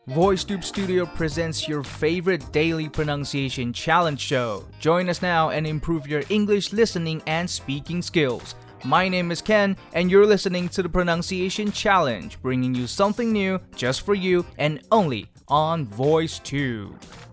VoiceTube Studio presents your favorite daily pronunciation challenge show. Join us now and improve your English listening and speaking skills. My name is Ken, and you're listening to the Pronunciation Challenge, bringing you something new just for you and only on VoiceTube.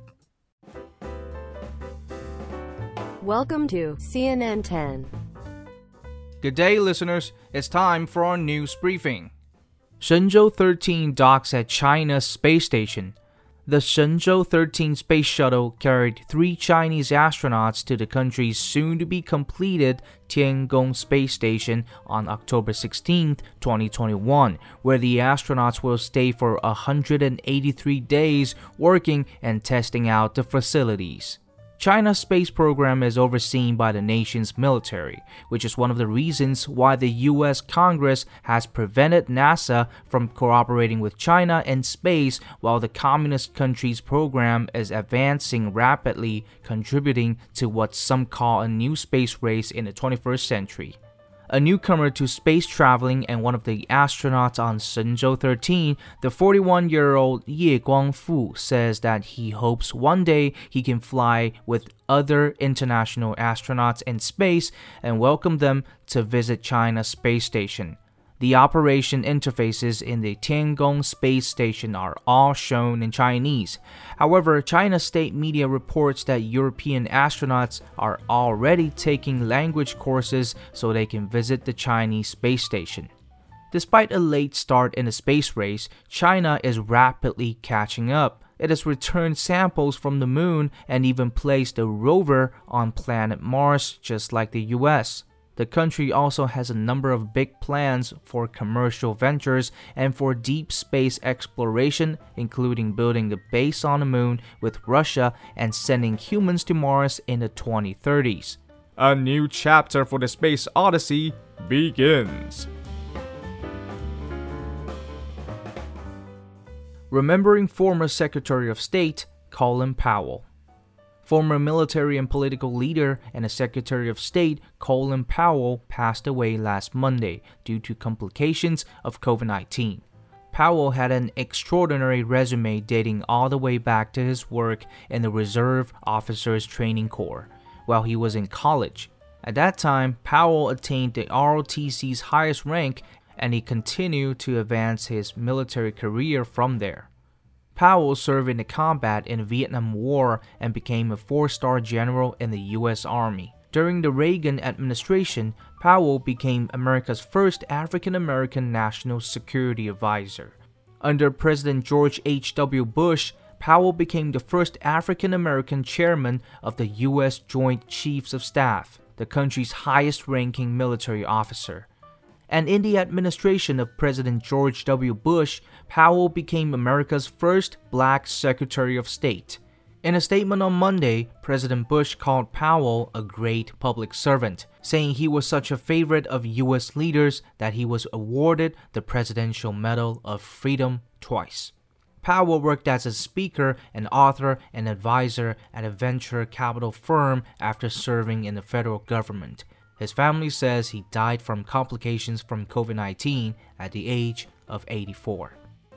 Welcome to CNN 10. Good day, listeners. It's time for our news briefing. Shenzhou 13 docks at China's space station. The Shenzhou 13 space shuttle carried 3 Chinese astronauts to the country's soon-to-be-completed Tiangong space station on October 16, 2021, where the astronauts will stay for 183 days working and testing out the facilities. China's space program is overseen by the nation's military, which is one of the reasons why the U.S. Congress has prevented NASA from cooperating with China in space while the communist country's program is advancing rapidly, contributing to what some call a new space race in the 21st century. A newcomer to space traveling and one of the astronauts on Shenzhou 13, the 41-year-old Ye Guangfu says that he hopes one day he can fly with other international astronauts in space and welcome them to visit China's space station. The operation interfaces in the Tiangong space station are all shown in Chinese. However, China's state media reports that European astronauts are already taking language courses so they can visit the Chinese space station. Despite a late start in the space race, China is rapidly catching up. It has returned samples from the moon and even placed a rover on planet Mars, just like the US. The country also has a number of big plans for commercial ventures and for deep space exploration, including building a base on the moon with Russia and sending humans to Mars in the 2030s. A new chapter for the Space Odyssey begins. Remembering former Secretary of State Colin Powell. Former military and political leader and a Secretary of State, Colin Powell, passed away last Monday due to complications of COVID-19. Powell had an extraordinary resume dating all the way back to his work in the Reserve Officers Training Corps while he was in college. At that time, Powell attained the ROTC's highest rank, and he continued to advance his military career from there. Powell served in the combat in the Vietnam War and became a 4-star general in the U.S. Army. During the Reagan administration, Powell became America's first African-American national security advisor. Under President George H.W. Bush, Powell became the first African-American chairman of the U.S. Joint Chiefs of Staff, the country's highest-ranking military officer. And in the administration of President George W. Bush, Powell became America's first black Secretary of State. In a statement on Monday, President Bush called Powell a great public servant, saying he was such a favorite of U.S. leaders that he was awarded the Presidential Medal of Freedom twice. Powell worked as a speaker, an author, and advisor at a venture capital firm after serving in the federal government. His family says he died from complications from COVID-19 at the age of 84.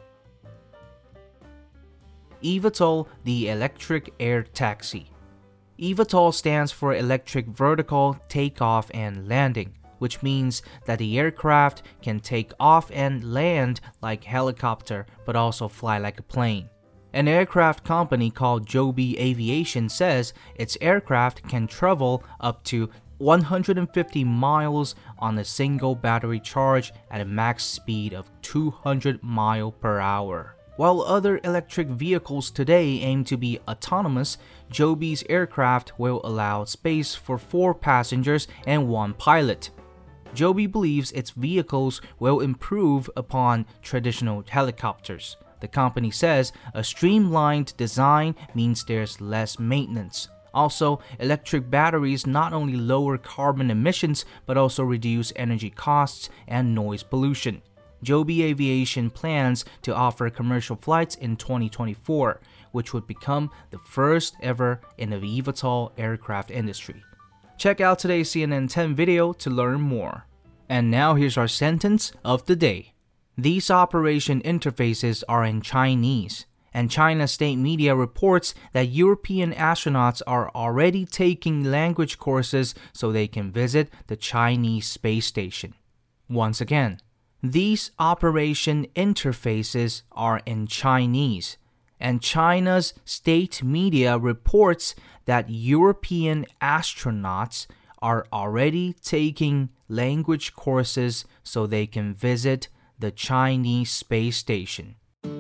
eVTOL, the electric air taxi. eVTOL stands for Electric Vertical Takeoff and Landing, which means that the aircraft can take off and land like a helicopter but also fly like a plane. An aircraft company called Joby Aviation says its aircraft can travel up to 150 miles on a single battery charge at a max speed of 200 miles per hour. While other electric vehicles today aim to be autonomous, Joby's aircraft will allow space for 4 passengers and 1 pilot. Joby believes its vehicles will improve upon traditional helicopters. The company says a streamlined design means there's less maintenance. Also, electric batteries not only lower carbon emissions but also reduce energy costs and noise pollution. Joby Aviation plans to offer commercial flights in 2024, which would become the first ever in the eVTOL aircraft industry. Check out today's CNN 10 video to learn more. And now here's our sentence of the day. These operation interfaces are in Chinese. And China's state media reports that European astronauts are already taking language courses so they can visit the Chinese space station. Once again, these operation interfaces are in Chinese, and China's state media reports that European astronauts are already taking language courses so they can visit the Chinese space station.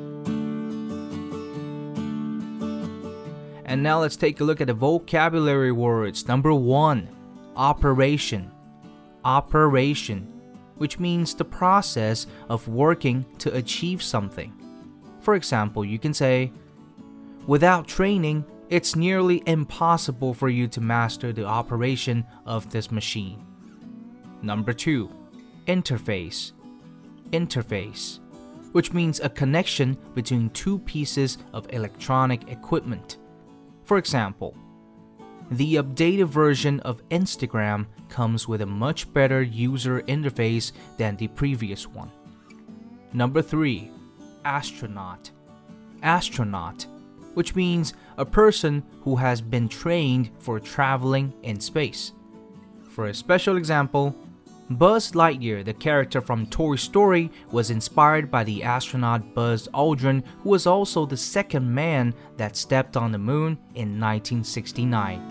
And now let's take a look at the vocabulary words. Number 1, operation. Operation, which means the process of working to achieve something. For example, you can say, without training, it's nearly impossible for you to master the operation of this machine. Number 2, interface. Interface, which means a connection between two pieces of electronic equipment. For example, the updated version of Instagram comes with a much better user interface than the previous one. Number 3, astronaut. Astronaut, which means a person who has been trained for traveling in space. For a special example, Buzz Lightyear, the character from Toy Story, was inspired by the astronaut Buzz Aldrin, who was also the second man that stepped on the moon in 1969.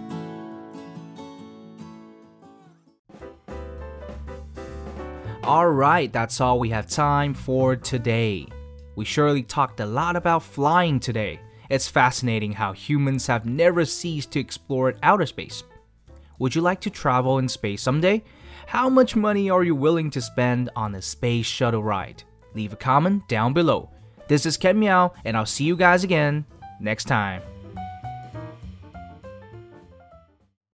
Alright, that's all we have time for today. We surely talked a lot about flying today. It's fascinating how humans have never ceased to explore outer space. Would you like to travel in space someday? How much money are you willing to spend on a space shuttle ride? Leave a comment down below. This is Ken Miao, and I'll see you guys again next time.